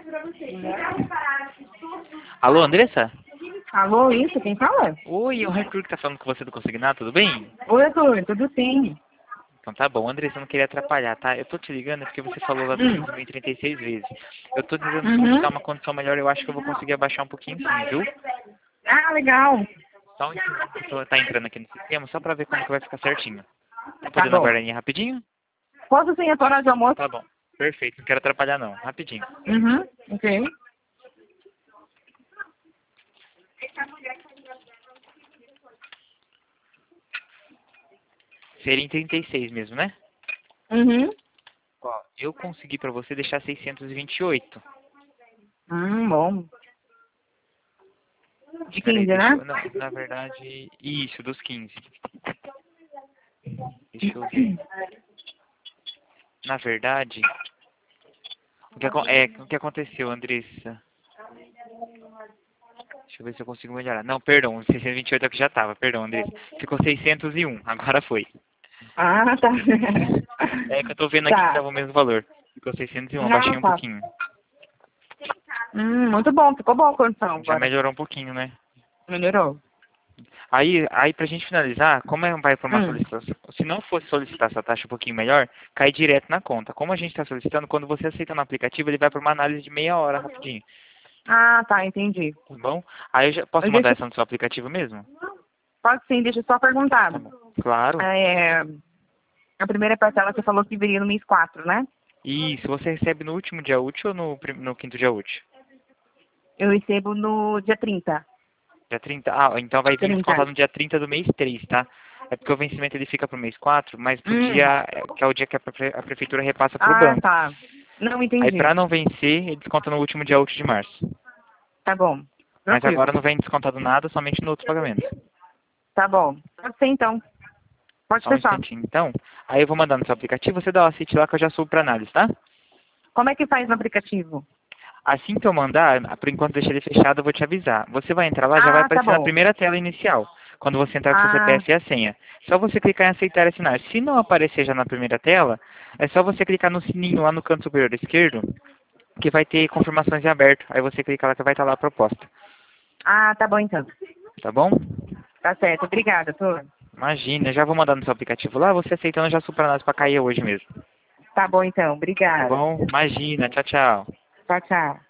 Alô, Andressa? Alô, isso, quem fala? Oi, é o Arthur que tá falando com você do Consignado, tudo bem? Oi, Arthur, tudo sim. Então tá bom, Andressa, eu não queria atrapalhar, tá? Eu tô te ligando porque você falou lá do 36 vezes. Eu tô tentando te Uhum. buscar uma condição melhor, eu acho que eu vou conseguir abaixar um pouquinho sim, viu? Ah, legal. Só um instante que tá entrando aqui no sistema, só pra ver como que vai ficar certinho. Tá Tá podendo bom. aguardar aí rapidinho? Posso sim, a hora de almoço? Tá bom. Perfeito, não quero atrapalhar não, rapidinho. Uhum, ok. Seria em 36 mesmo, né? Uhum. Ó, eu consegui pra você deixar 628. Bom. De Peraí, 15, deixa né? eu... Não, na verdade... Isso, dos 15. Deixa eu ver. Na verdade... O que aconteceu, Andressa? Deixa eu ver se eu consigo melhorar. Não, perdão, 628 é o que já tava. Perdão, Andressa. Ficou 601, agora foi. Ah, tá. É que eu tô vendo aqui que Tá. tava o mesmo valor. Ficou 601, Ah, abaixei um tá. pouquinho. Muito bom, ficou boa a condição Já agora. melhorou um pouquinho, né? Melhorou. Aí pra gente finalizar, como vai para uma Hum. solicitação, se não fosse solicitar essa taxa um pouquinho melhor, cai direto na conta. Como a gente está solicitando, quando você aceita no aplicativo, ele vai para uma análise de meia hora rapidinho, Ah, tá, entendi. tá bom? Aí eu já posso Mas mandar deixa, essa no seu aplicativo mesmo? pode sim, deixa eu só perguntar. Tá bom. Claro. É, a primeira parcela você falou que viria no mês 4, né? Isso, você recebe no último dia útil ou no quinto dia útil? Eu recebo no dia 30. Dia 30. Ah, então vai vir 30. descontado no dia 30 do mês 3, tá? É porque o vencimento ele fica pro mês 4, mas pro Hum. dia, que é o dia que a prefeitura repassa pro Ah, banco. tá. Não Aí entendi. pra não vencer, ele desconta no último dia útil de março. Tá bom. Mas Tranquilo. agora não vem descontado nada, somente no outro pagamento. Tá bom. Pode ser então. Pode Só um fechar. instantinho. Então, aí eu vou mandar no seu aplicativo, você dá o aceite lá que eu já subo pra análise, tá? Como é que faz no aplicativo? Assim que eu mandar, por enquanto deixa ele fechado, eu vou te avisar. Você vai entrar lá, já vai Ah, tá aparecer na bom. primeira tela inicial, quando você entrar com seu Ah, CPF e a senha. Só você clicar em aceitar e assinar. Se não aparecer já na primeira tela, é só você clicar no sininho lá no canto superior esquerdo, que vai ter confirmações em aberto. Aí você clica lá que vai estar lá a proposta. tá bom então. Tá bom? Tá certo. Obrigada, Tur. Imagina, eu já vou mandar no seu aplicativo lá, você aceitando, eu já subo pra análise pra cair hoje mesmo. Tá bom então. Tá Obrigada. bom? Imagina, tchau, tchau. Tchau, tchau.